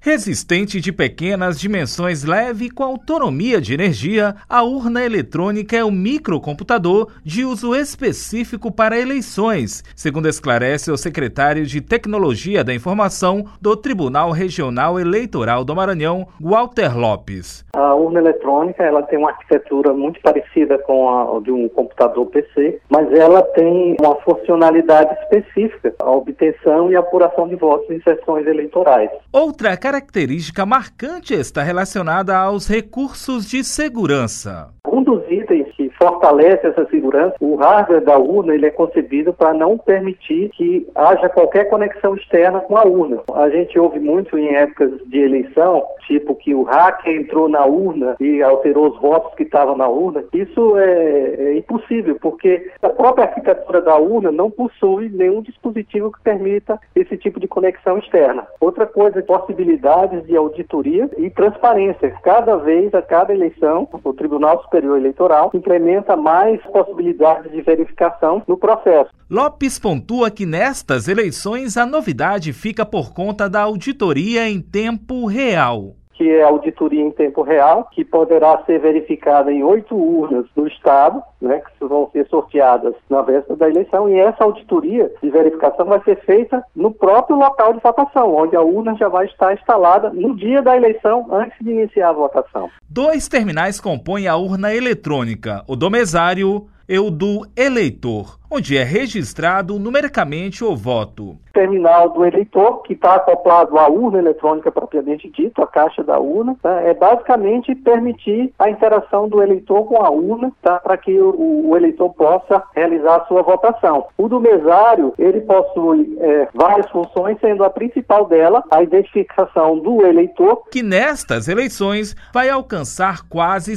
Resistente de pequenas dimensões, leve com autonomia de energia, a urna eletrônica é um microcomputador de uso específico para eleições, segundo esclarece o secretário de Tecnologia da Informação do Tribunal Regional Eleitoral do Maranhão, Walter Lopes. A urna eletrônica ela tem uma arquitetura muito parecida com a de um computador PC, mas ela tem uma funcionalidade específica, a obtenção e apuração de votos em sessões eleitorais. Outra característica marcante está relacionada aos recursos de segurança. Um dos itens que fortalece essa segurança, o hardware da urna, ele é concebido para não permitir que haja qualquer conexão externa com a urna. A gente ouve muito em épocas de eleição, tipo que o hacker entrou na urna e alterou os votos que estavam na urna. Isso é impossível, porque a própria arquitetura da urna não possui nenhum dispositivo que permita esse tipo de conexão externa. Outra coisa, possibilidades de auditoria e transparência. Cada vez, a cada eleição, o Tribunal Superior Eleitoral implementa mais possibilidades de verificação no processo. Lopes pontua que nestas eleições a novidade fica por conta da auditoria em tempo real. Que é a auditoria em tempo real, que poderá ser verificada em 8 urnas do Estado, que vão ser sorteadas na véspera da eleição, e essa auditoria de verificação vai ser feita no próprio local de votação, onde a urna já vai estar instalada no dia da eleição, antes de iniciar a votação. 2 terminais compõem a urna eletrônica, o do mesário e o do eleitor, onde é registrado numericamente o voto. Terminal do eleitor, que está acoplado à urna eletrônica propriamente dito, a caixa da urna, é basicamente permitir a interação do eleitor com a urna, para que o eleitor possa realizar a sua votação. O do mesário, ele possui várias funções, sendo a principal dela a identificação do eleitor, que nestas eleições vai alcançar quase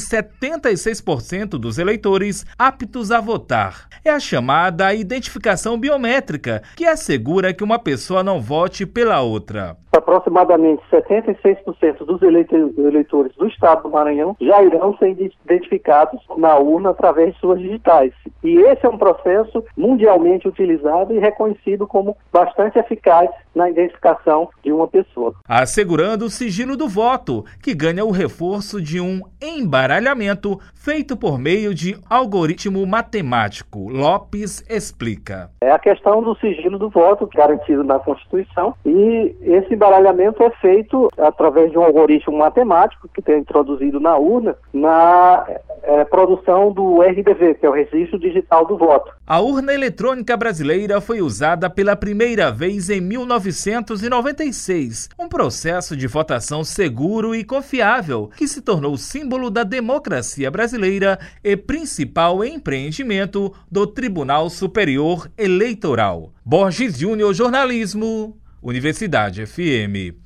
76% dos eleitores aptos a votar. É a chamada identificação biométrica, que assegura que uma pessoa não vote pela outra. Aproximadamente 76% dos eleitores do Estado do Maranhão já irão ser identificados na urna através de suas digitais. E esse é um processo mundialmente utilizado e reconhecido como bastante eficaz na identificação de uma pessoa. Assegurando o sigilo do voto, que ganha o reforço de um embaralhamento feito por meio de algoritmo matemático. Lopes explica. É a questão do sigilo do voto, garantido na Constituição, e esse embaralhamento é feito através de um algoritmo matemático que tem introduzido na urna, na produção do RDV, que é o Registro Digital do Voto. A urna eletrônica brasileira foi usada pela primeira vez em 1996, um processo de votação seguro e confiável que se tornou símbolo da democracia brasileira e principal empreendimento do Tribunal Superior Eleitoral. Borges Júnior, jornalismo, Universidade FM.